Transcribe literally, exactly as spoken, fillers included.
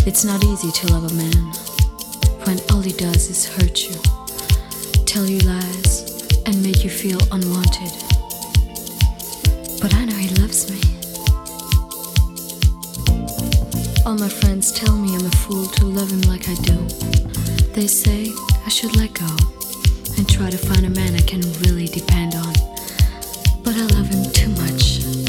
It's not easy to love a man when all he does is hurt you, tell you lies, and make you feel unwanted. But I know he loves me. All my friends tell me I'm a fool to love him like I do. They say I should let go and try to find a man I can really depend on. But I love him too much.